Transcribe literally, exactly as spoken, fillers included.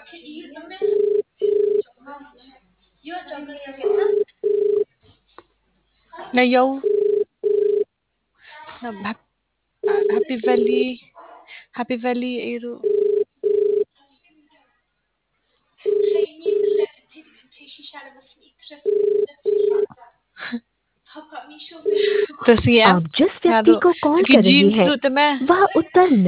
Ngayaw na hap- ah, Happy Valley, Happy Valley eru. तो sige, आप जिस व्यक्ति ngaro को कॉल sige कर रही jeans हैं ru te me वह उत्तर